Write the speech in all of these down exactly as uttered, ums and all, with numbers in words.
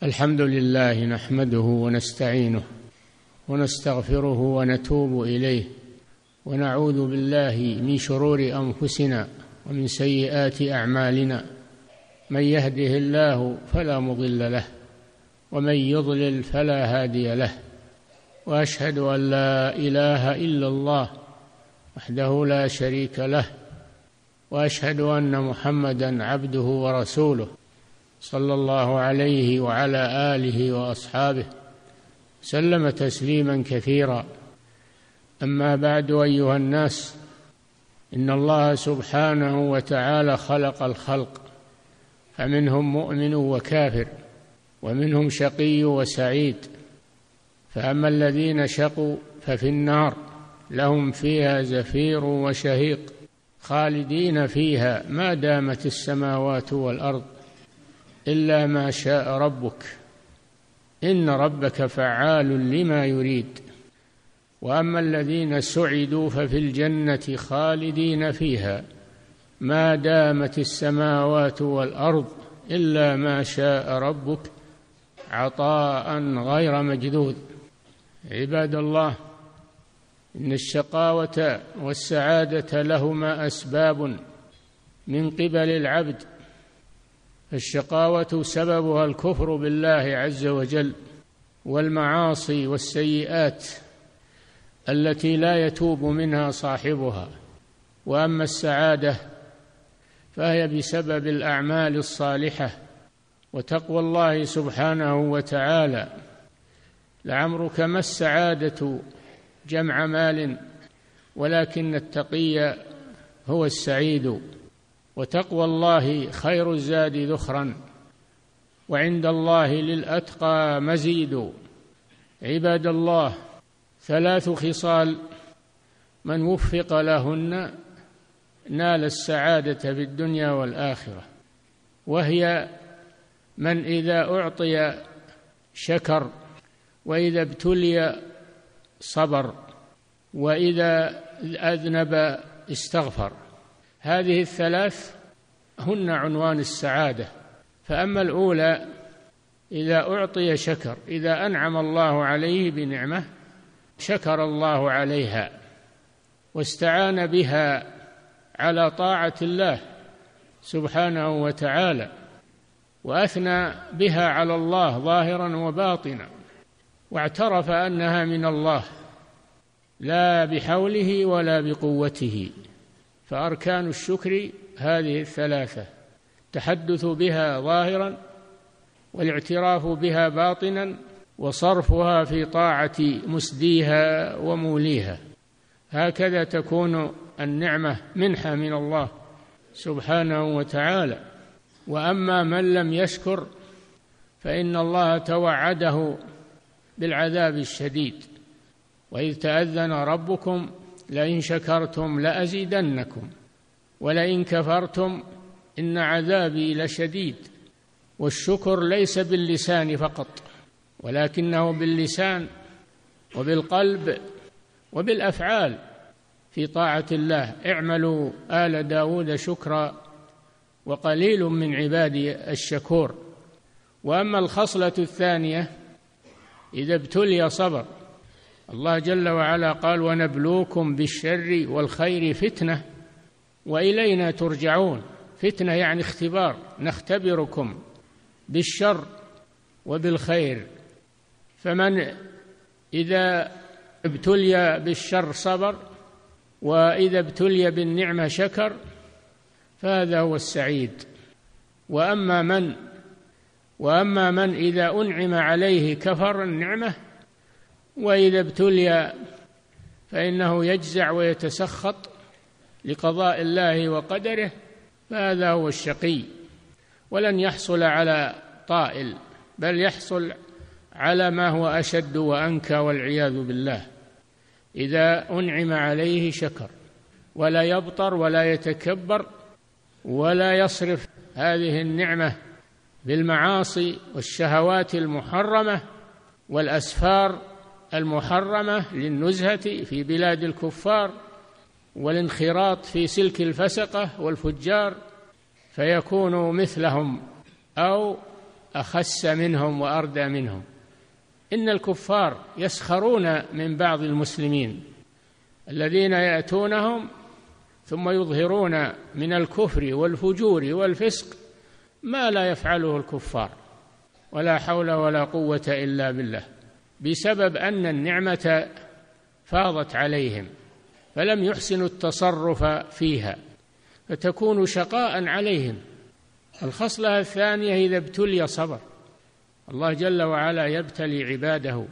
الحمد لله نحمده ونستعينه ونستغفره ونتوب إليه ونعوذ بالله من شرور أنفسنا ومن سيئات أعمالنا. من يهده الله فلا مضل له ومن يضلل فلا هادي له، وأشهد أن لا إله إلا الله وحده لا شريك له، وأشهد أن محمدًا عبده ورسوله صلى الله عليه وعلى آله وأصحابه سلم تسليما كثيرا. أما بعد، أيها الناس، إن الله سبحانه وتعالى خلق الخلق فمنهم مؤمن وكافر، ومنهم شقي وسعيد. فأما الذين شقوا ففي النار لهم فيها زفير وشهيق خالدين فيها ما دامت السماوات والأرض إلا ما شاء ربك إن ربك فعال لما يريد. وأما الذين سعدوا ففي الجنة خالدين فيها ما دامت السماوات والأرض إلا ما شاء ربك عطاء غير مجذوذ. عباد الله، إن الشقاوة والسعادة لهما أسباب من قبل العبد. الشقاوة سببها الكفر بالله عز وجل والمعاصي والسيئات التي لا يتوب منها صاحبها، وأما السعادة فهي بسبب الأعمال الصالحة وتقوى الله سبحانه وتعالى. لعمرك ما السعادة جمع مال، ولكن التقي هو السعيد. وتقوى الله خير الزاد ذخرا، وعند الله للأتقى مزيد. عباد الله، ثلاث خصال من وفق لهن نال السعادة في الدنيا والآخرة، وهي: من إذا أعطي شكر، وإذا ابتلي صبر، وإذا أذنب استغفر. هذه الثلاث هن عنوان السعادة. فأما الأولى إذا أعطي شكر، إذا أنعم الله عليه بنعمة شكر الله عليها واستعان بها على طاعة الله سبحانه وتعالى، وأثنى بها على الله ظاهرا وباطنا، واعترف أنها من الله لا بحوله ولا بقوته. فأركان الشكر هذه الثلاثة: التحدث بها ظاهرا، والاعتراف بها باطنا، وصرفها في طاعة مسديها وموليها. هكذا تكون النعمة منحة من الله سبحانه وتعالى. وأما من لم يشكر فإن الله توعده بالعذاب الشديد: وإذ تأذن ربكم لئن شكرتم لأزيدنكم ولئن كفرتم إن عذابي لشديد. والشكر ليس باللسان فقط، ولكنه باللسان وبالقلب وبالأفعال في طاعة الله. اعملوا آل داود شكرا وقليل من عبادي الشكور. وأما الخصلة الثانية إذا ابتلي صبر. الله جل وعلا قال: ونبلوكم بالشر والخير فتنة وإلينا ترجعون. فتنة يعني اختبار، نختبركم بالشر وبالخير. فمن إذا ابتلي بالشر صبر، وإذا ابتلي بالنعمة شكر، فهذا هو السعيد. وأما من وأما من إذا أنعم عليه كفر النعمة، وإذا ابتلي فإنه يجزع ويتسخط لقضاء الله وقدره، فهذا هو الشقي. ولن يحصل على طائل، بل يحصل على ما هو أشد وأنكى والعياذ بالله. إذا أنعم عليه شكر، ولا يبطر ولا يتكبر، ولا يصرف هذه النعمة بالمعاصي والشهوات المحرمة والأسفار المحرمة للنزهة في بلاد الكفار والانخراط في سلك الفسقة والفجار، فيكون مثلهم أو أخس منهم وأردى منهم. إن الكفار يسخرون من بعض المسلمين الذين يأتونهم ثم يظهرون من الكفر والفجور والفسق ما لا يفعله الكفار، ولا حول ولا قوة إلا بالله، بسبب أن النعمة فاضت عليهم فلم يحسنوا التصرف فيها، فتكون شقاء عليهم. الخصلة الثانية إذا ابتلي صبر. الله جل وعلا يبتلي عباده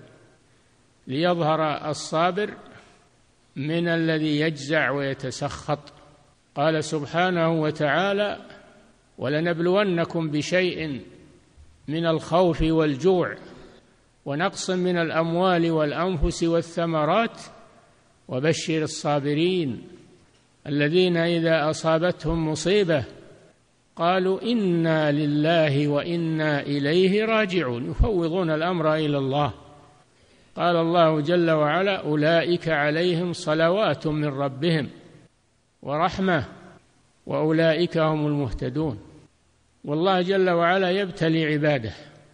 ليظهر الصابر من الذي يجزع ويتسخط. قال سبحانه وتعالى: ولنبلونكم بشيء من الخوف والجوع ونقص من الأموال والأنفس والثمرات وبشر الصابرين الذين إذا أصابتهم مصيبة قالوا إنا لله وإنا إليه راجعون، يفوضون الأمر إلى الله. قال الله جل وعلا: أولئك عليهم صلوات من ربهم ورحمة وأولئك هم المهتدون. والله جل وعلا يبتلي عباده،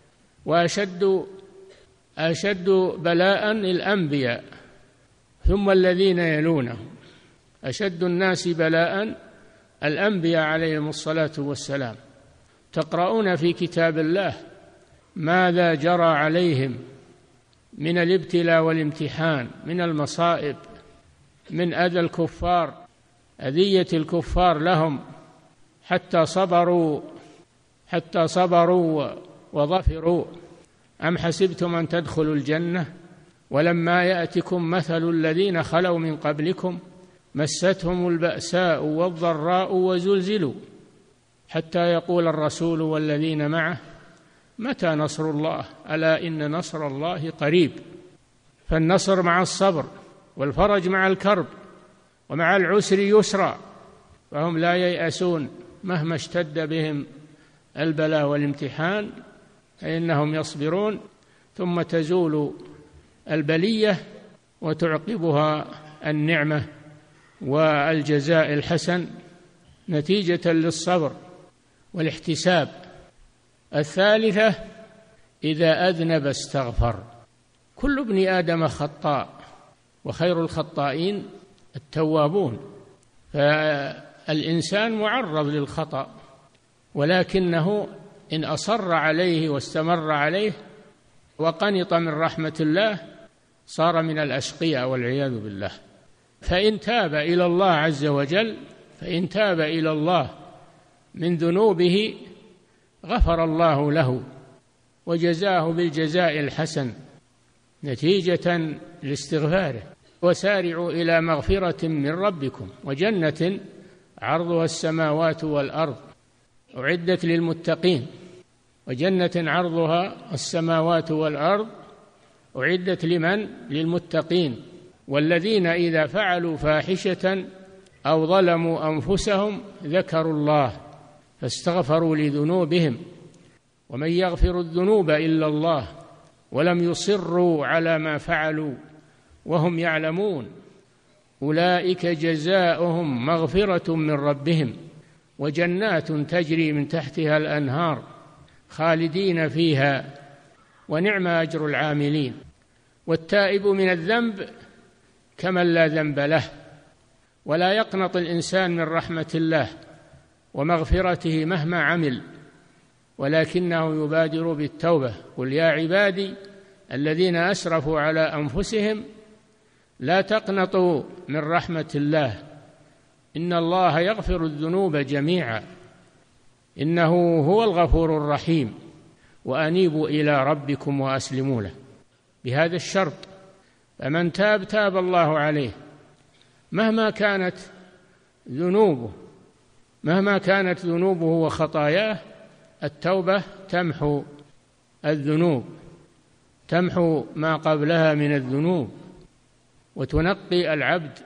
وأشد أشد بلاء الأنبياء ثم الذين يلونهم. أشد الناس بلاء الأنبياء عليهم الصلاة والسلام. تقرؤون في كتاب الله ماذا جرى عليهم من الابتلاء والامتحان، من المصائب، من أذى الكفار، أذية الكفار لهم حتى صبروا حتى صبروا وظفروا. أم حسبتم أن تدخلوا الجنة ولما يأتكم مثل الذين خلوا من قبلكم مستهم البأساء والضراء وزلزلوا حتى يقول الرسول والذين معه متى نصر الله ألا إن نصر الله قريب. فالنصر مع الصبر، والفرج مع الكرب، ومع العسر يسرا، فهم لا ييأسون مهما اشتد بهم البلاء والامتحان، فإنهم يصبرون ثم تزول البلية وتعقبها النعمة والجزاء الحسن نتيجة للصبر والاحتساب. الثالثة إذا أذنب استغفر. كل ابن آدم خطاء وخير الخطائين التوابون، فالإنسان معرض للخطأ، ولكنه إن أصر عليه واستمر عليه وقنط من رحمة الله صار من الأشقياء والعياذ بالله. فإن تاب إلى الله عز وجل فإن تاب إلى الله من ذنوبه غفر الله له وجزاه بالجزاء الحسن نتيجة لاستغفاره. وسارعوا إلى مغفرة من ربكم وجنة عرضها السماوات والأرض أعدت للمتقين، وجنة عرضها السماوات والأرض أعدت لمن؟ للمتقين. والذين إذا فعلوا فاحشة أو ظلموا أنفسهم ذكروا الله فاستغفروا لذنوبهم ومن يغفر الذنوب إلا الله ولم يصروا على ما فعلوا وهم يعلمون أولئك جزاؤهم مغفرة من ربهم وجنات تجري من تحتها الأنهار خالدين فيها ونعم أجر العاملين. والتائب من الذنب كمن لا ذنب له. ولا يقنط الإنسان من رحمة الله ومغفرته مهما عمل، ولكنه يبادر بالتوبة. قل يا عبادي الذين أسرفوا على أنفسهم لا تقنطوا من رحمة الله إن الله يغفر الذنوب جميعا إنه هو الغفور الرحيم وأنيبوا إلى ربكم وأسلموا له. بهذا الشرط فمن تاب تاب الله عليه مهما كانت ذنوبه مهما كانت ذنوبه وخطاياه. التوبة تمحو الذنوب، تمحو ما قبلها من الذنوب وتنقي العبد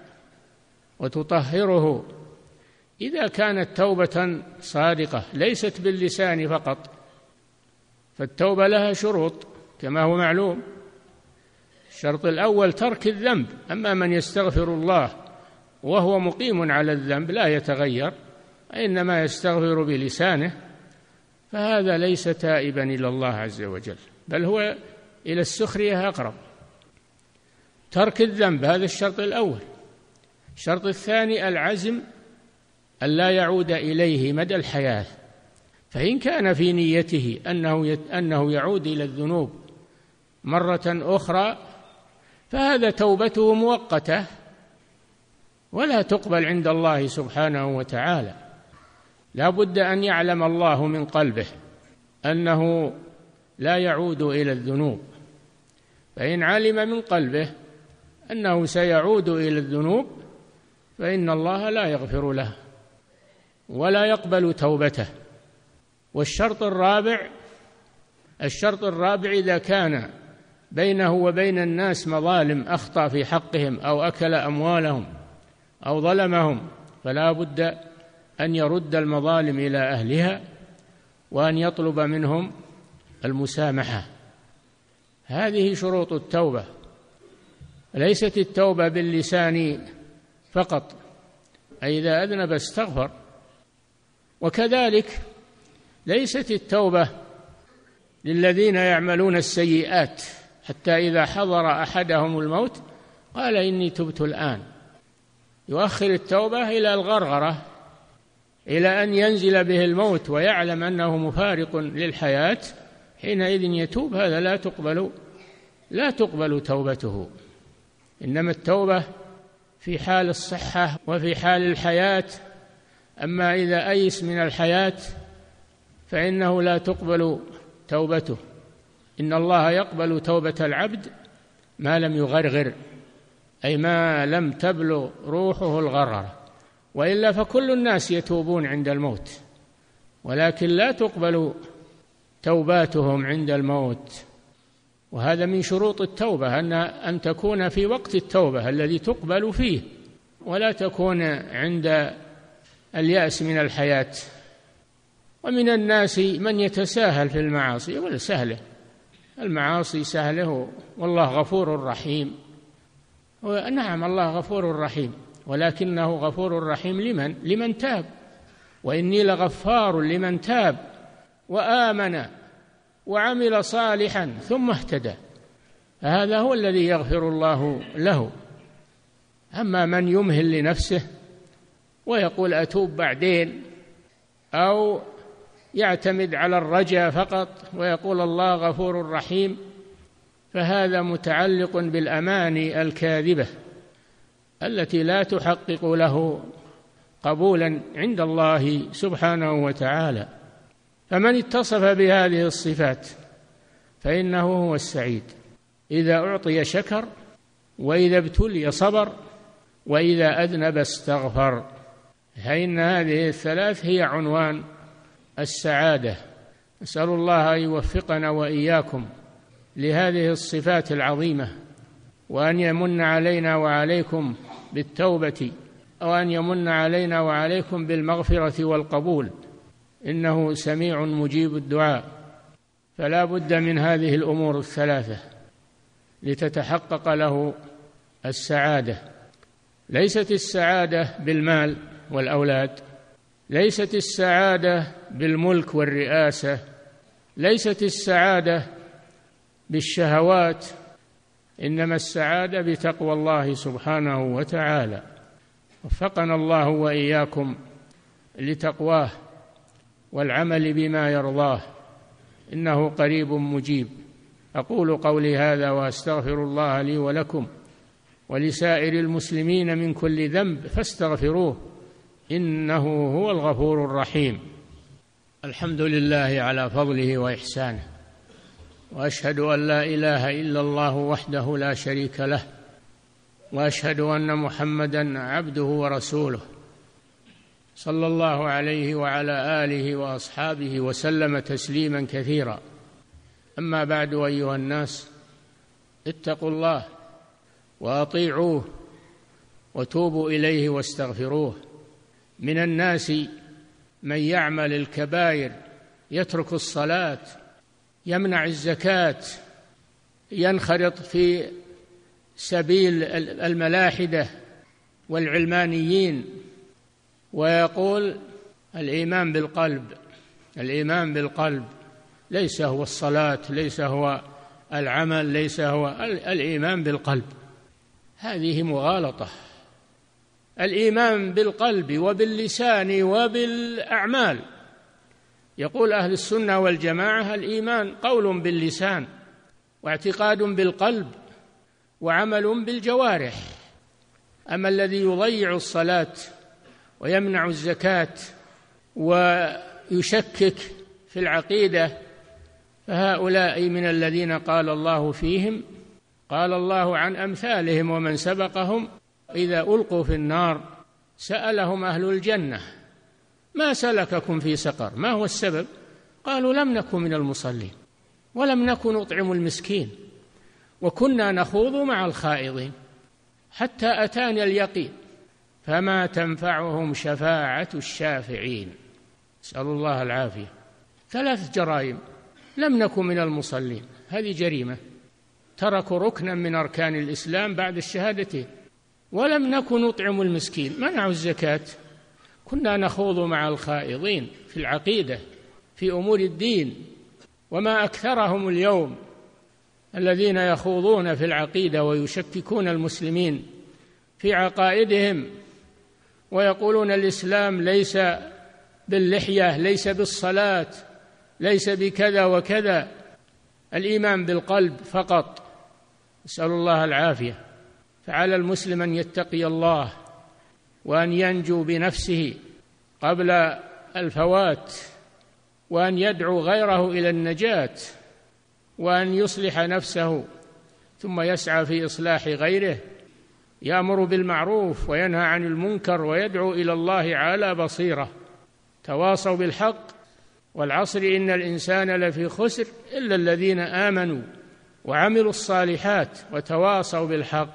وتطهره إذا كانت توبة صادقة ليست باللسان فقط، فالتوبة لها شروط كما هو معلوم. الشرط الأول ترك الذنب، أما من يستغفر الله وهو مقيم على الذنب لا يتغير، إنما يستغفر بلسانه فهذا ليس تائبا إلى الله عز وجل، بل هو إلى السخرية أقرب. ترك الذنب هذا الشرط الأول. الشرط الثاني العزم أن لا يعود إليه مدى الحياة، فإن كان في نيته أنه أنه يعود إلى الذنوب مرة أخرى فهذا توبته مؤقتة ولا تقبل عند الله سبحانه وتعالى. لا بد أن يعلم الله من قلبه أنه لا يعود إلى الذنوب، فإن علم من قلبه أنه سيعود إلى الذنوب فإن الله لا يغفر له ولا يقبل توبته. والشرط الرابع الشرط الرابع إذا كان بينه وبين الناس مظالم أخطأ في حقهم أو أكل أموالهم أو ظلمهم فلا بد أن يرد المظالم إلى أهلها وأن يطلب منهم المسامحة. هذه شروط التوبة. ليست التوبة باللسان فقط، أي إذا أذنب استغفر. وكذلك ليست التوبة للذين يعملون السيئات حتى إذا حضر أحدهم الموت قال إني تبت الآن، يؤخر التوبة إلى الغرغرة، إلى أن ينزل به الموت ويعلم أنه مفارق للحياة، حينئذ يتوب. هذا لا تقبل لا تقبل توبته. إنما التوبة في حال الصحة وفي حال الحياة، أما إذا أيس من الحياة فإنه لا تقبل توبته. إن الله يقبل توبة العبد ما لم يغرغر، أي ما لم تبلغ روحه الغرغرة، وإلا فكل الناس يتوبون عند الموت، ولكن لا تقبل توباتهم عند الموت. وهذا من شروط التوبة أن أن تكون في وقت التوبة الذي تقبل فيه، ولا تكون عند اليأس من الحياة. ومن الناس من يتساهل في المعاصي، ولا سهله المعاصي سهله، والله غفور رحيم. نعم الله غفور رحيم، ولكنه غفور رحيم لمن؟ لمن تاب. وإني لغفار لمن تاب وآمن وعمل صالحا ثم اهتدى، هذا هو الذي يغفر الله له. أما من يمهل لنفسه ويقول أتوب بعدين، أو يعتمد على الرجاء فقط ويقول الله غفور رحيم، فهذا متعلق بالأماني الكاذبة التي لا تحقق له قبولا عند الله سبحانه وتعالى. فمن اتصف بهذه الصفات فإنه هو السعيد، إذا أعطي شكر، وإذا ابتلي صبر، وإذا أذنب استغفر. فإن هذه الثلاث هي عنوان السعادة. نسأل الله أن يوفقنا وإياكم لهذه الصفات العظيمة، وأن يمن علينا وعليكم بالتوبة، وأن يمن علينا وعليكم بالمغفرة والقبول، إنه سميع مجيب الدعاء. فلا بد من هذه الأمور الثلاثة لتتحقق له السعادة. ليست السعادة بالمال والأولاد، ليست السعادة بالملك والرئاسة، ليست السعادة بالشهوات، إنما السعادة بتقوى الله سبحانه وتعالى. وفقنا الله وإياكم لتقواه والعمل بما يرضاه، إنه قريب مجيب. أقول قولي هذا وأستغفر الله لي ولكم ولسائر المسلمين من كل ذنب فاستغفروه إنه هو الغفور الرحيم. الحمد لله على فضله وإحسانه، وأشهد أن لا إله إلا الله وحده لا شريك له، وأشهد أن محمدًا عبده ورسوله، صلى الله عليه وعلى آله وأصحابه وسلم تسليما كثيرا. أما بعد، أيها الناس، اتقوا الله وأطيعوه وتوبوا إليه واستغفروه. من الناس من يعمل الكبائر، يترك الصلاة، يمنع الزكاة، ينخرط في سبيل الملاحدة والعلمانيين، ويقول الإيمان بالقلب، الإيمان بالقلب، ليس هو الصلاة، ليس هو العمل، ليس هو الإيمان بالقلب. هذه مغالطة. الإيمان بالقلب وباللسان وبالأعمال. يقول أهل السنة والجماعة: الإيمان قول باللسان واعتقاد بالقلب وعمل بالجوارح. أما الذي يضيع الصلاة ويمنع الزكاة ويشكك في العقيدة فهؤلاء من الذين قال الله فيهم، قال الله عن أمثالهم ومن سبقهم: إذا ألقوا في النار سألهم أهل الجنة: ما سلككم في سقر؟ ما هو السبب؟ قالوا: لم نكن من المصلين ولم نكن نطعم المسكين وكنا نخوض مع الخائضين حتى أتانا اليقين فما تنفعهم شفاعة الشافعين. نسأل الله العافية. ثلاث جرائم: لم نكن من المصلين، هذه جريمة، تركوا ركنا من أركان الإسلام بعد الشهادتين. ولم نكن نطعم المسكين، منعوا الزكاة. كنا نخوض مع الخائضين في العقيدة في أمور الدين. وما أكثرهم اليوم الذين يخوضون في العقيدة ويشككون المسلمين في عقائدهم ويقولون الإسلام ليس باللحية، ليس بالصلاة، ليس بكذا وكذا، الإيمان بالقلب فقط. نسأل الله العافية. فعلى المسلم أن يتقي الله وأن ينجو بنفسه قبل الفوات، وأن يدعو غيره إلى النجاة، وأن يصلح نفسه ثم يسعى في إصلاح غيره، يأمر بالمعروف وينهى عن المنكر ويدعو إلى الله على بصيرة. تواصوا بالحق، والعصر إن الإنسان لفي خسر إلا الذين آمنوا وعملوا الصالحات وتواصوا بالحق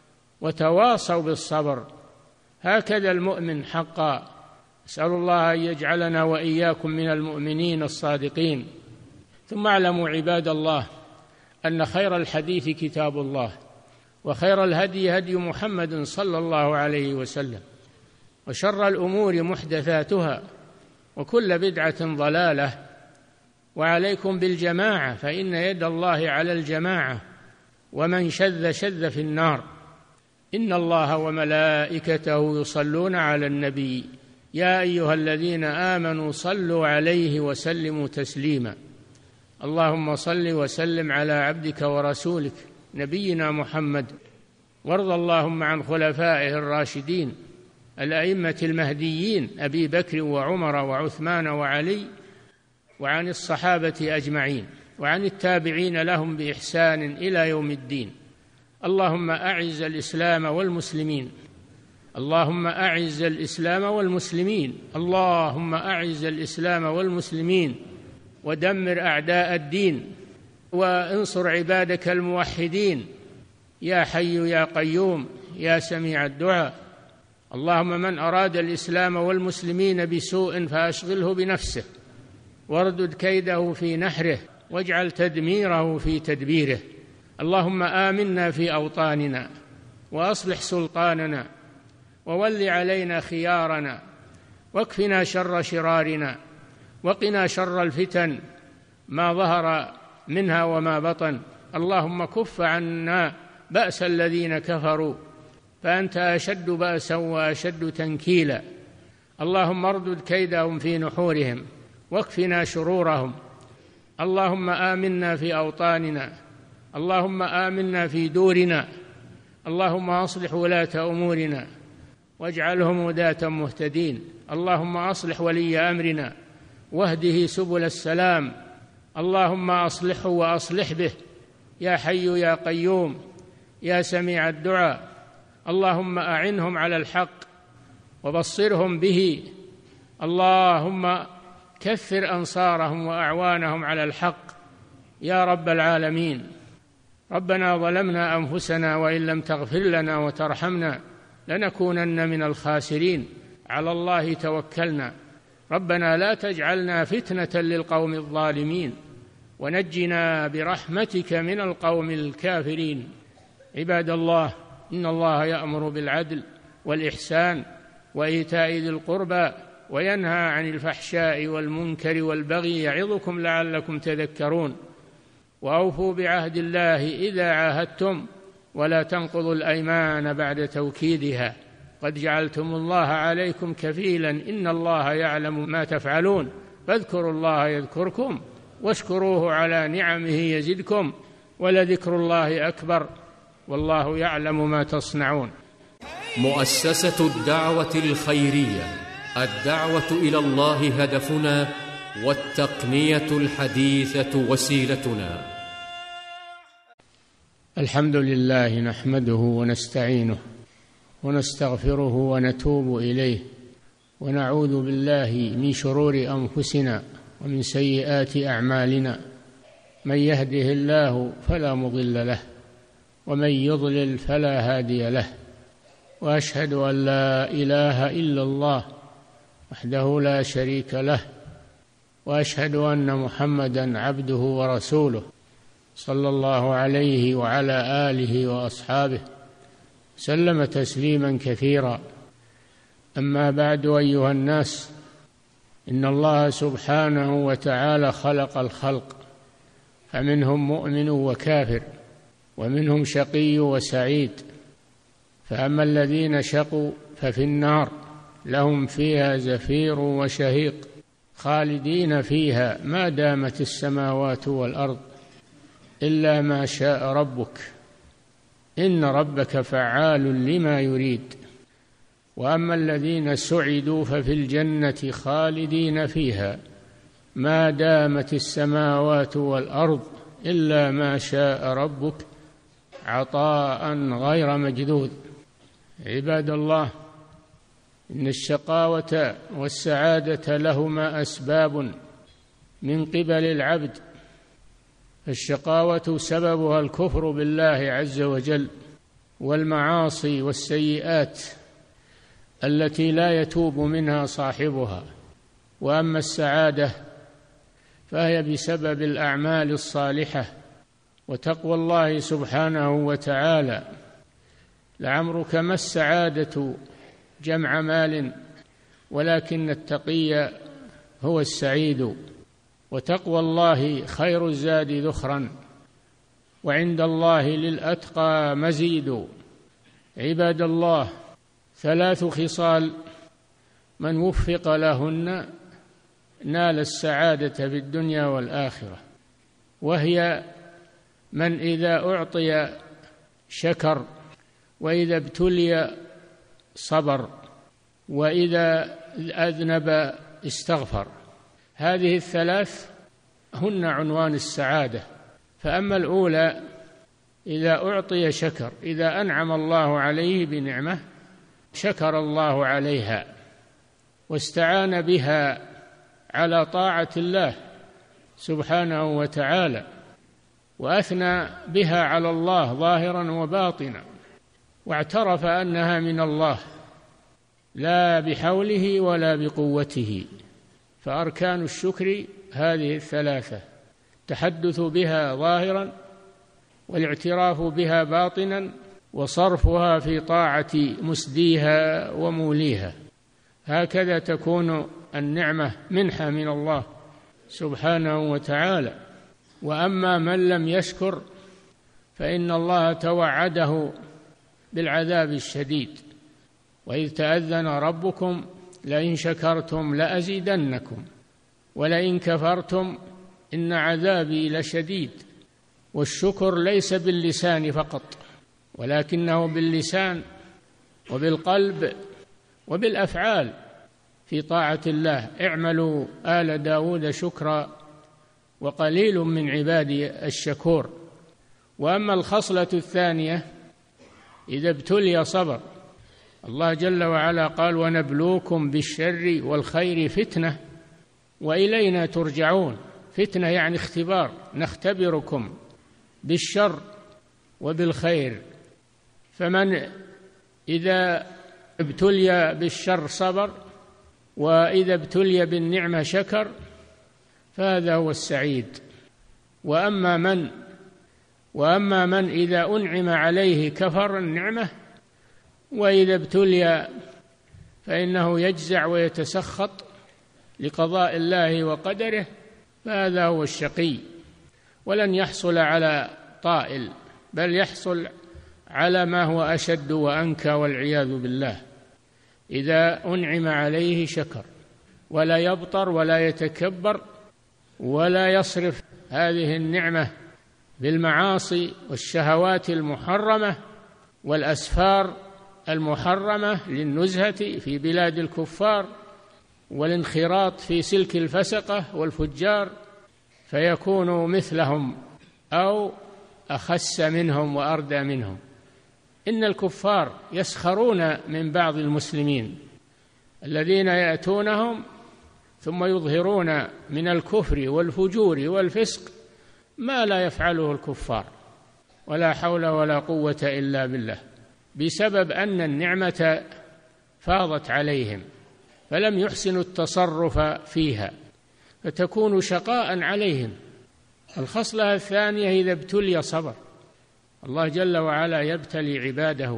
وتواصوا بالصبر. هكذا المؤمن حقا. أسأل الله أن يجعلنا وإياكم من المؤمنين الصادقين. ثم اعلموا عباد الله أن خير الحديث كتاب الله، وخير الهدي هدي محمد صلى الله عليه وسلم، وشر الأمور محدثاتها، وكل بدعة ضلالة. وعليكم بالجماعة، فإن يد الله على الجماعة، ومن شذ شذ في النار. إن الله وملائكته يصلون على النبي يا أيها الذين آمنوا صلوا عليه وسلموا تسليما. اللهم صل وسلم على عبدك ورسولك نبينا محمد، وارض اللهم عن خلفائه الراشدين الأئمة المهديين أبي بكر وعمر وعثمان وعلي، وعن الصحابة أجمعين، وعن التابعين لهم بإحسان إلى يوم الدين. اللهم أعز الإسلام والمسلمين، اللهم أعز الإسلام والمسلمين، اللهم أعز الإسلام والمسلمين، ودمر أعداء الدين، وانصر عبادك الموحدين يا حي يا قيوم يا سميع الدعاء. اللهم من أراد الإسلام والمسلمين بسوء فأشغله بنفسه، واردد كيده في نحره، واجعل تدميره في تدبيره. اللهم آمنا في أوطاننا، وأصلح سلطاننا، وول علينا خيارنا، واكفنا شر شرارنا، وقنا شر الفتن ما ظهر منها وما بطن. اللهم كف عنا بأس الذين كفروا، فأنت أشد بأسا وأشد تنكيلا. اللهم اردد كيدهم في نحورهم، واكفنا شرورهم. اللهم آمنا في أوطاننا، اللهم آمنا في دورنا، اللهم أصلح ولاة أمورنا واجعلهم هداة مهتدين. اللهم أصلح ولي أمرنا واهده سبل السلام، اللهم أصلحه وأصلح به يا حي يا قيوم يا سميع الدعاء. اللهم أعنهم على الحق وبصرهم به، اللهم كثر أنصارهم وأعوانهم على الحق يا رب العالمين. ربنا ظلمنا أنفسنا وإن لم تغفر لنا وترحمنا لنكونن من الخاسرين. على الله توكلنا. ربنا لا تجعلنا فتنة للقوم الظالمين، ونجنا برحمتك من القوم الكافرين. عباد الله، إن الله يأمر بالعدل والإحسان وإيتاء ذي القربى وينهى عن الفحشاء والمنكر والبغي يعظكم لعلكم تذكرون. وأوفوا بعهد الله إذا عاهدتم ولا تنقضوا الأيمان بعد توكيدها قد جعلتم الله عليكم كفيلا إن الله يعلم ما تفعلون فاذكروا الله يذكركم واشكروه على نعمه يزدكم ولذكر الله أكبر والله يعلم ما تصنعون. مؤسسة الدعوة الخيرية، الدعوة إلى الله هدفنا، والتقنية الحديثة وسيلتنا. الحمد لله نحمده ونستعينه ونستغفره ونتوب إليه ونعوذ بالله من شرور أنفسنا ومن سيئات أعمالنا، من يهده الله فلا مضل له ومن يضلل فلا هادي له، وأشهد أن لا إله إلا الله وحده لا شريك له، وأشهد أن محمدًا عبده ورسوله صلى الله عليه وعلى آله وأصحابه سلم تسليما كثيرا. أما بعد، أيها الناس، إن الله سبحانه وتعالى خلق الخلق فمنهم مؤمن وكافر ومنهم شقي وسعيد، فأما الذين شقوا ففي النار لهم فيها زفير وشهيق خالدين فيها ما دامت السماوات والأرض إلا ما شاء ربك إن ربك فعال لما يريد. وأما الذين سعدوا ففي الجنة خالدين فيها ما دامت السماوات والأرض إلا ما شاء ربك عطاء غير مجدود. عباد الله، إن الشقاوة والسعادة لهما أسباب من قبل العبد، فالشقاوة سببها الكفر بالله عز وجل والمعاصي والسيئات التي لا يتوب منها صاحبها، وأما السعادة فهي بسبب الأعمال الصالحة وتقوى الله سبحانه وتعالى. لعمرك ما السعادة جمع مال، ولكن التقي هو السعيد، وتقوى الله خير الزاد ذخرا، وعند الله للأتقى مزيد. عباد الله، ثلاث خصال من وفق لهن نال السعادة في الدنيا والآخرة، وهي من إذا أعطي شكر، وإذا ابتلي صبر، وإذا أذنب استغفر. هذه الثلاث هن عنوان السعادة. فأما الأولى إذا أعطي شكر، إذا أنعم الله عليه بنعمة شكر الله عليها واستعان بها على طاعة الله سبحانه وتعالى، وأثنى بها على الله ظاهرا وباطنا، واعترف أنها من الله لا بحوله ولا بقوته. فأركان الشكر هذه الثلاثة: التحدث بها ظاهرا، والاعتراف بها باطنا، وصرفها في طاعة مسديها وموليها. هكذا تكون النعمة منحة من الله سبحانه وتعالى. وأما من لم يشكر فإن الله توعده بالعذاب الشديد، وإذ تأذن ربكم لئن شكرتم لأزيدنكم ولئن كفرتم إن عذابي لشديد. والشكر ليس باللسان فقط، ولكنه باللسان وبالقلب وبالأفعال في طاعة الله. اعملوا آل داود شكرا وقليل من عبادي الشكور. وأما الخصلة الثانية إذا ابتلي صبر. الله جل وعلا قال: ونبلوكم بالشر والخير فتنة وإلينا ترجعون. فتنة يعني اختبار، نختبركم بالشر وبالخير. فمن إذا ابتلي بالشر صبر، وإذا ابتلي بالنعمة شكر، فهذا هو السعيد. وأما من وأما من إذا أنعم عليه كفر النعمة، وإذا ابتلي فإنه يجزع ويتسخط لقضاء الله وقدره، فهذا هو الشقي، ولن يحصل على طائل، بل يحصل على ما هو أشد وأنكى والعياذ بالله. إذا أنعم عليه شكر ولا يبطر ولا يتكبر ولا يصرف هذه النعمة بالمعاصي والشهوات المحرمة والأسفار المحرمة للنزهة في بلاد الكفار والانخراط في سلك الفسقة والفجار، فيكون مثلهم أو أخس منهم وأردى منهم. إن الكفار يسخرون من بعض المسلمين الذين يأتونهم ثم يظهرون من الكفر والفجور والفسق ما لا يفعله الكفار، ولا حول ولا قوة إلا بالله، بسبب أن النعمة فاضت عليهم فلم يحسنوا التصرف فيها، فتكون شقاء عليهم. الخصلة الثانية إذا ابتلي صبر. الله جل وعلا يبتلي عباده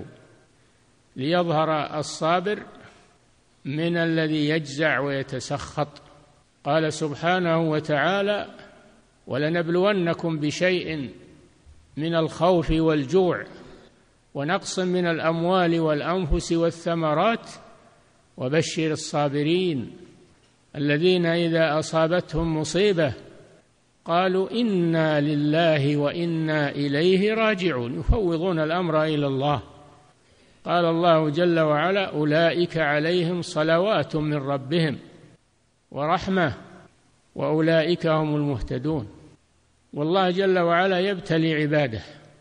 ليظهر الصابر من الذي يجزع ويتسخط. قال سبحانه وتعالى: ولنبلونكم بشيء من الخوف والجوع ونقص من الأموال والأنفس والثمرات وبشر الصابرين الذين إذا أصابتهم مصيبة قالوا إنا لله وإنا إليه راجعون، يفوضون الأمر إلى الله. قال الله جل وعلا: أولئك عليهم صلوات من ربهم ورحمة وأولئك هم المهتدون. والله جل وعلا يبتلي عباده،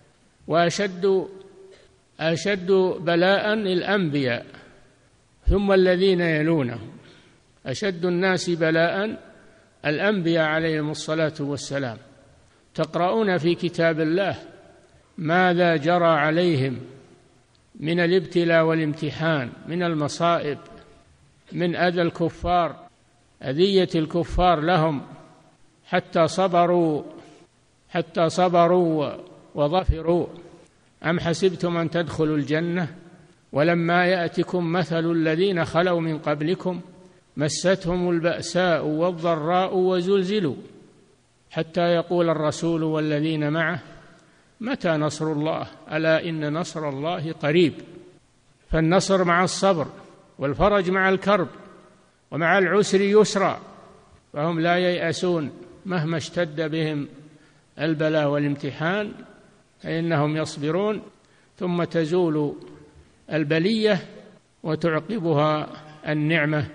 وأشد أشد بلاء الأنبياء ثم الذين يلونهم. أشد الناس بلاء الأنبياء عليهم الصلاة والسلام. تقرؤون في كتاب الله ماذا جرى عليهم من الابتلاء والامتحان، من المصائب، من أذى الكفار، أذية الكفار لهم حتى صبروا حتى صبروا وظفروا. أم حسبتم أن تدخلوا الجنة ولما يأتكم مثل الذين خلوا من قبلكم مستهم البأساء والضراء وزلزلوا حتى يقول الرسول والذين معه متى نصر الله ألا إن نصر الله قريب. فالنصر مع الصبر، والفرج مع الكرب، ومع العسر يسرا، فهم لا ييأسون مهما اشتد بهم البلاء والامتحان، فإنهم يصبرون ثم تزول البلية وتعقبها النعمة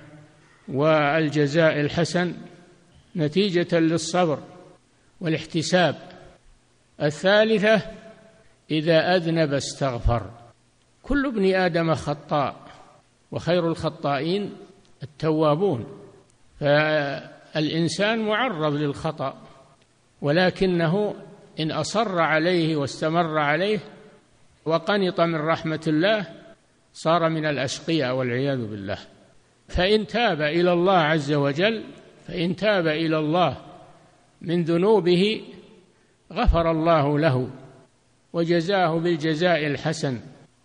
والجزاء الحسن نتيجة للصبر والاحتساب. الثالثة إذا أذنب استغفر. كل ابن آدم خطاء وخير الخطائين التوابون، فالإنسان معرض للخطأ، ولكنه إن أصر عليه واستمر عليه وقنط من رحمة الله صار من الأشقياء والعياذ بالله. فإن تاب إلى الله عز وجل فإن تاب إلى الله من ذنوبه غفر الله له وجزاه بالجزاء الحسن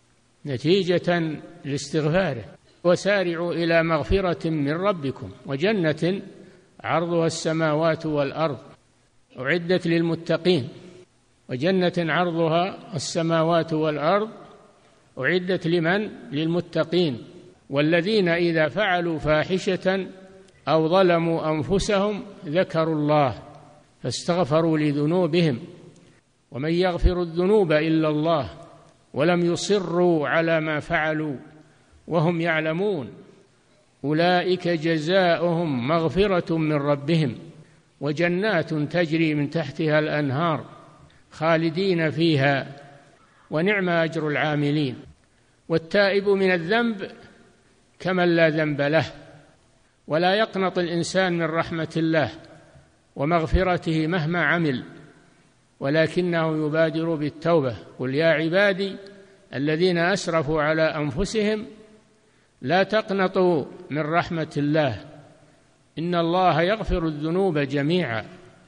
نتيجة لاستغفاره. وسارعوا إلى مغفرة من ربكم وجنة عرضها السماوات والأرض أعدت للمتقين، وجنة عرضها السماوات والأرض أعدت لمن؟ للمتقين. والذين إذا فعلوا فاحشة أو ظلموا أنفسهم ذكروا الله فاستغفروا لذنوبهم ومن يغفر الذنوب إلا الله ولم يصروا على ما فعلوا وهم يعلمون أولئك جزاؤهم مغفرة من ربهم وجنات تجري من تحتها الأنهار خالدين فيها ونعم أجر العاملين. والتائب من الذنب كمن لا ذنب له. ولا يقنط الإنسان من رحمة الله ومغفرته مهما عمل، ولكنه يبادر بالتوبة. قل يا عبادي الذين أسرفوا على أنفسهم لا تقنطوا من رحمة الله إن الله يغفر الذنوب جميعا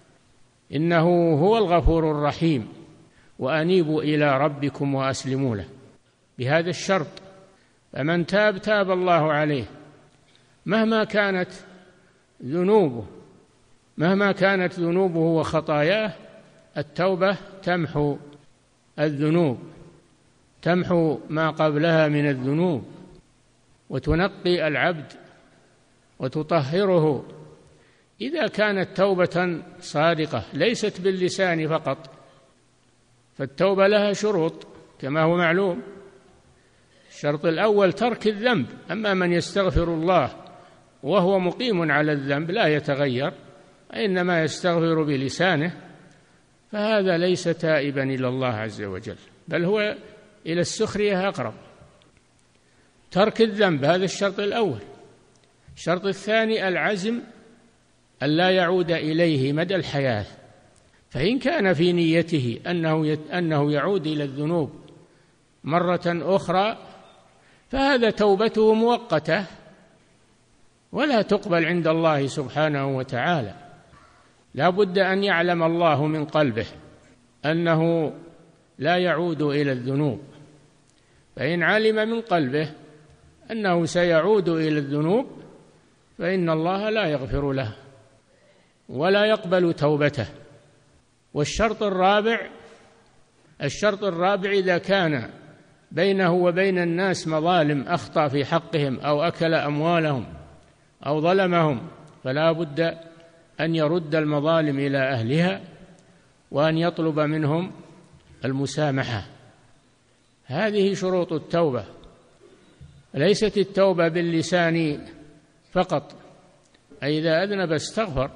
إنه هو الغفور الرحيم وأنيبوا إلى ربكم وأسلموا له. بهذا الشرط فمن تاب تاب الله عليه مهما كانت ذنوبه مهما كانت ذنوبه وخطاياه. التوبة تمحو الذنوب، تمحو ما قبلها من الذنوب، وتنقي العبد وتطهره إذا كانت توبة صادقة ليست باللسان فقط. فالتوبة لها شروط كما هو معلوم. الشرط الأول ترك الذنب، أما من يستغفر الله وهو مقيم على الذنب لا يتغير، إنما يستغفر بلسانه، فهذا ليس تائبا إلى الله عز وجل، بل هو إلى السخرية أقرب. ترك الذنب هذا الشرط الأول. الشرط الثاني العزم ألا يعود إليه مدى الحياة، فإن كان في نيته أنه أنه يعود إلى الذنوب مرة أخرى فهذا توبته مؤقتة ولا تقبل عند الله سبحانه وتعالى. لا بد أن يعلم الله من قلبه أنه لا يعود إلى الذنوب، فإن علم من قلبه أنه سيعود إلى الذنوب فإن الله لا يغفر له ولا يقبل توبته. والشرط الرابع الشرط الرابع إذا كان بينه وبين الناس مظالم أخطأ في حقهم أو أكل أموالهم أو ظلمهم فلا بد أن يرد المظالم إلى أهلها وأن يطلب منهم المسامحة. هذه شروط التوبة. ليست التوبة باللسان فقط، أي إذا أذنب استغفر.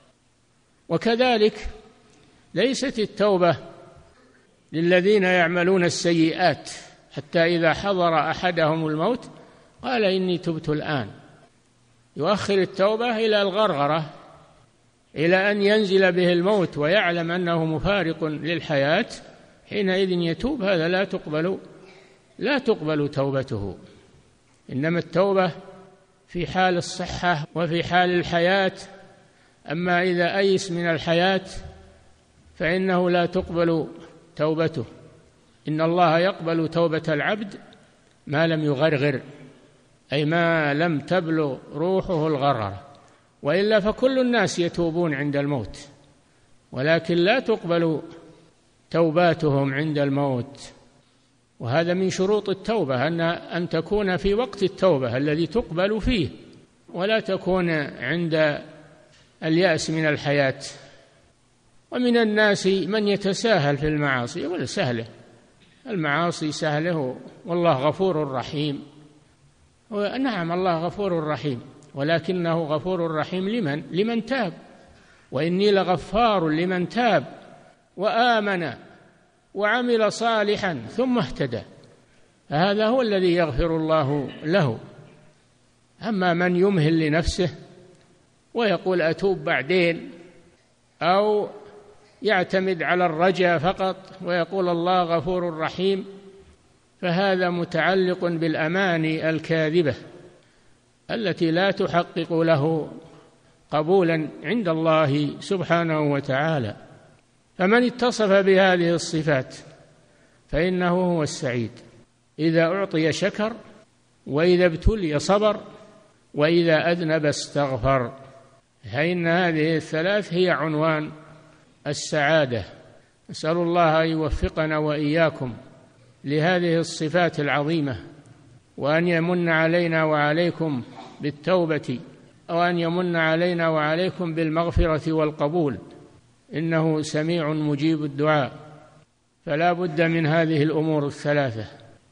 وكذلك ليست التوبة للذين يعملون السيئات حتى إذا حضر أحدهم الموت قال إني تبت الآن، يؤخر التوبة إلى الغرغرة، إلى أن ينزل به الموت ويعلم أنه مفارق للحياة، حينئذ يتوب. هذا لا تقبل لا تقبل توبته. إنما التوبة في حال الصحة وفي حال الحياة. أما إذا أيس من الحياة فإنه لا تقبل توبته. إن الله يقبل توبة العبد ما لم يغرغر، أي ما لم تبلغ روحه الغرغرة، وإلا فكل الناس يتوبون عند الموت، ولكن لا تقبل توباتهم عند الموت. وهذا من شروط التوبة أن أن تكون في وقت التوبة الذي تقبل فيه، ولا تكون عند اليأس من الحياة. ومن الناس من يتساهل في المعاصي، ولا سهلة المعاصي سهله، والله غفور رحيم. نعم الله غفور رحيم، ولكنه غفور رحيم لمن؟ لمن تاب. وإني لغفار لمن تاب وآمن وعمل صالحا ثم اهتدى، هذا هو الذي يغفر الله له. أما من يمهل لنفسه ويقول أتوب بعدين، أو يعتمد على الرجاء فقط ويقول الله غفور رحيم، فهذا متعلق بالأماني الكاذبة التي لا تحقق له قبولا عند الله سبحانه وتعالى. فمن اتصف بهذه الصفات فإنه هو السعيد، إذا أعطي شكر، وإذا ابتلي صبر، وإذا أذنب استغفر. فإن هذه الثلاث هي عنوان السعادة. نسأل الله أن يوفقنا وإياكم لهذه الصفات العظيمة، وأن يمن علينا وعليكم بالتوبة، وأن يمن علينا وعليكم بالمغفرة والقبول، إنه سميع مجيب الدعاء. فلا بد من هذه الأمور الثلاثة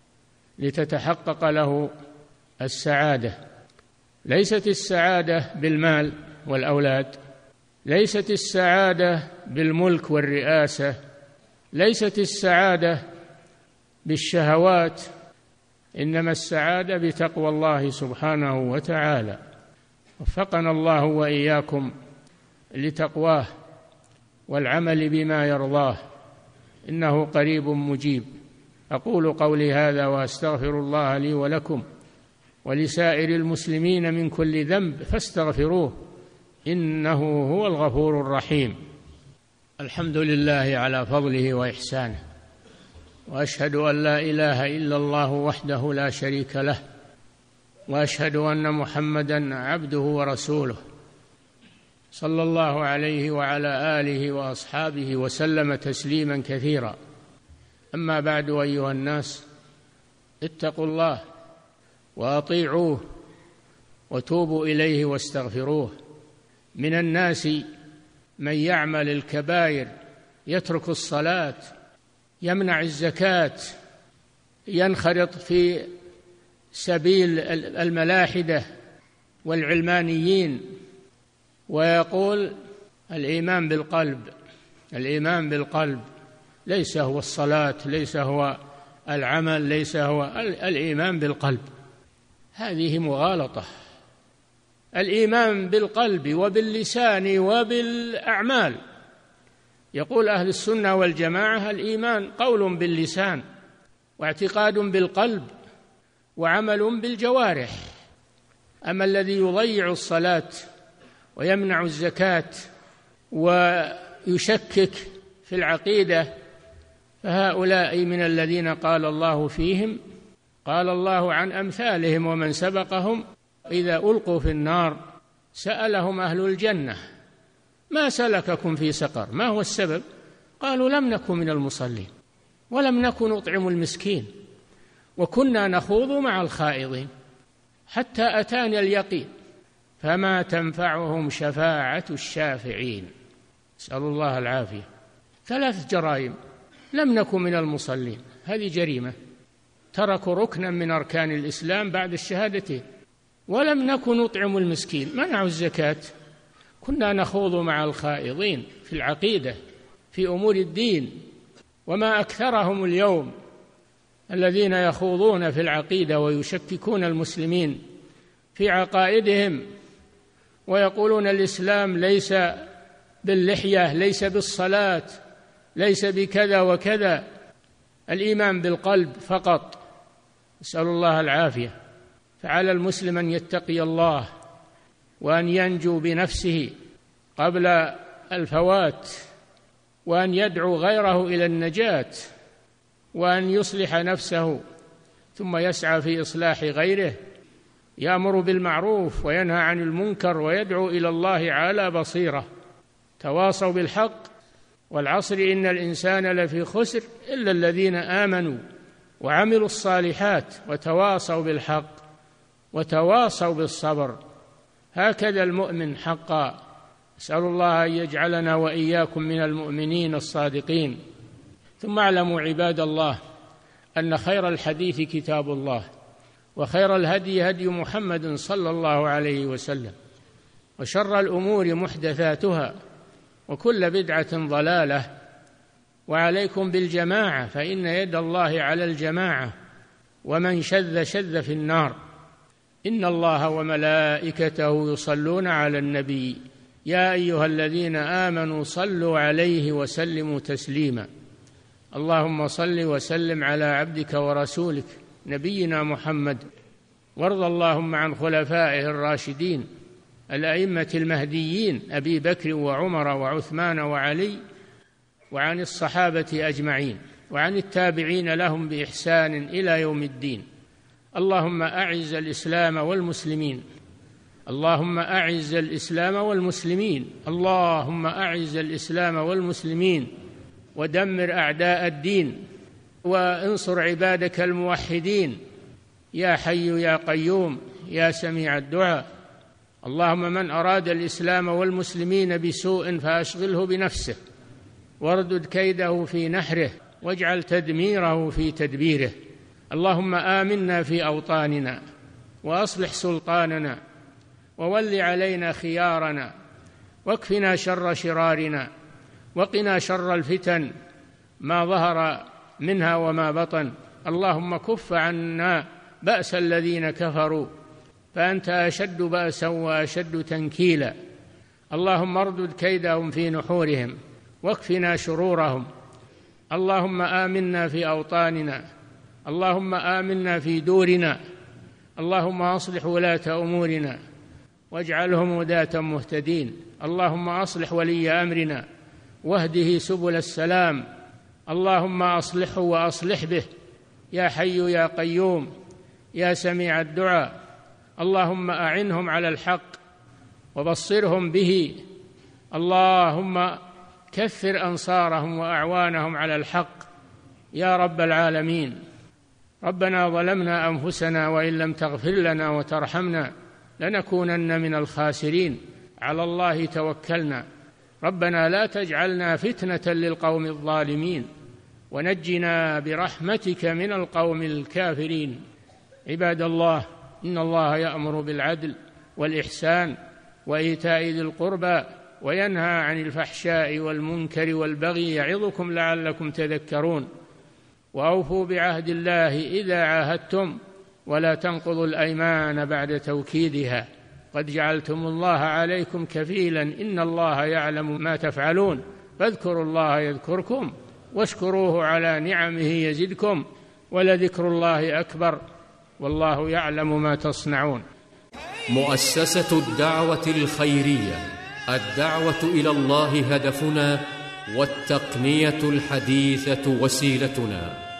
لتتحقق له السعادة. ليست السعادة بالمال والأولاد، ليست السعادة بالملك والرئاسة، ليست السعادة بالشهوات، إنما السعادة بتقوى الله سبحانه وتعالى. وفقنا الله وإياكم لتقواه والعمل بما يرضاه، إنه قريب مجيب. أقول قولي هذا وأستغفر الله لي ولكم ولسائر المسلمين من كل ذنب فاستغفروه إنه هو الغفور الرحيم. الحمد لله على فضله وإحسانه، وأشهد أن لا إله إلا الله وحده لا شريك له، وأشهد أن محمدًا عبده ورسوله صلى الله عليه وعلى آله وأصحابه وسلم تسليمًا كثيرا. أما بعد، أيها الناس، اتقوا الله وأطيعوه وتوبوا إليه واستغفروه. من الناس من يعمل الكبائر، يترك الصلاة، يمنع الزكاة، ينخرط في سبيل الملاحدة والعلمانيين، ويقول الإيمان بالقلب. الإيمان بالقلب ليس هو الصلاة، ليس هو العمل، ليس هو الإيمان بالقلب. هذه مغالطة. الإيمان بالقلب وباللسان وبالأعمال. يقول أهل السنة والجماعة: الإيمان قول باللسان واعتقاد بالقلب وعمل بالجوارح. أما الذي يضيع الصلاة ويمنع الزكاة ويشكك في العقيدة فهؤلاء من الذين قال الله فيهم، قال الله عن أمثالهم ومن سبقهم: إذا ألقوا في النار سألهم أهل الجنة: ما سلككم في سقر؟ ما هو السبب؟ قالوا: لم نكن من المصلين ولم نكن نطعم المسكين وكنا نخوض مع الخائضين حتى أتانا اليقين فما تنفعهم شفاعة الشافعين. نسأل الله العافية. ثلاث جرائم: لم نكن من المصلين، هذه جريمة، تركوا ركنا من أركان الإسلام بعد الشهادتين. ولم نكن نطعم المسكين، منعوا الزكاة، كنا نخوض مع الخائضين في العقيدة في أمور الدين. وما أكثرهم اليوم الذين يخوضون في العقيدة ويشككون المسلمين في عقائدهم ويقولون الإسلام ليس باللحية، ليس بالصلاة، ليس بكذا وكذا، الإيمان بالقلب فقط. نسأل الله العافية. فعلى المسلم أن يتقي الله وأن ينجو بنفسه قبل الفوات، وأن يدعو غيره إلى النجاة، وأن يصلح نفسه ثم يسعى في إصلاح غيره، يأمر بالمعروف وينهى عن المنكر ويدعو إلى الله على بصيرة. تواصوا بالحق، والعصر إن الإنسان لفي خسر إلا الذين آمنوا وعملوا الصالحات وتواصوا بالحق وتواصوا بالصبر. هكذا المؤمن حقا. أسأل الله أن يجعلنا وإياكم من المؤمنين الصادقين. ثم اعلموا عباد الله أن خير الحديث كتاب الله، وخير الهدي هدي محمد صلى الله عليه وسلم، وشر الأمور محدثاتها، وكل بدعة ضلالة. وعليكم بالجماعة، فإن يد الله على الجماعة، ومن شذ شذ في النار. إن الله وملائكته يصلون على النبي يا أيها الذين آمنوا صلوا عليه وسلموا تسليما. اللهم صل وسلم على عبدك ورسولك نبينا محمد، وارض اللهم عن خلفائه الراشدين الأئمة المهديين أبي بكر وعمر وعثمان وعلي، وعن الصحابة أجمعين، وعن التابعين لهم بإحسان إلى يوم الدين. اللهم أعز الإسلام والمسلمين، اللهم أعز الإسلام والمسلمين، اللهم أعز الإسلام والمسلمين، ودمر أعداء الدين، وانصر عبادك الموحدين يا حي يا قيوم يا سميع الدعاء. اللهم من أراد الإسلام والمسلمين بسوء فأشغله بنفسه، واردد كيده في نحره، واجعل تدميره في تدبيره. اللهم آمنا في أوطاننا، وأصلح سلطاننا، وول علينا خيارنا، واكفنا شر شرارنا، وقنا شر الفتن ما ظهر منها وما بطن. اللهم كف عنا بأس الذين كفروا، فأنت أشد بأسا وأشد تنكيلا. اللهم اردد كيدهم في نحورهم، واكفنا شرورهم. اللهم آمنا في أوطاننا، اللهم آمنا في دورنا، اللهم أصلح ولاة أمورنا واجعلهم هداة مهتدين. اللهم أصلح ولي أمرنا واهده سبل السلام، اللهم أصلحه وأصلح به يا حي يا قيوم يا سميع الدعاء. اللهم أعنهم على الحق وبصرهم به، اللهم كثر أنصارهم وأعوانهم على الحق يا رب العالمين. ربنا ظلمنا أنفسنا وإن لم تغفر لنا وترحمنا لنكونن من الخاسرين، على الله توكلنا. ربنا لا تجعلنا فتنة للقوم الظالمين ونجنا برحمتك من القوم الكافرين. عباد الله، إن الله يأمر بالعدل والإحسان وإيتاء ذي القربى وينهى عن الفحشاء والمنكر والبغي يعظكم لعلكم تذكرون. وأوفوا بعهد الله إذا عاهدتم ولا تنقضوا الأيمان بعد توكيدها، قد جعلتم الله عليكم كفيلا إن الله يعلم ما تفعلون، فاذكروا الله يذكركم واشكروه على نعمه يزدكم ولذكر الله أكبر والله يعلم ما تصنعون. مؤسسة الدعوة الخيرية، الدعوة إلى الله هدفنا، والتقنية الحديثة وسيلتنا.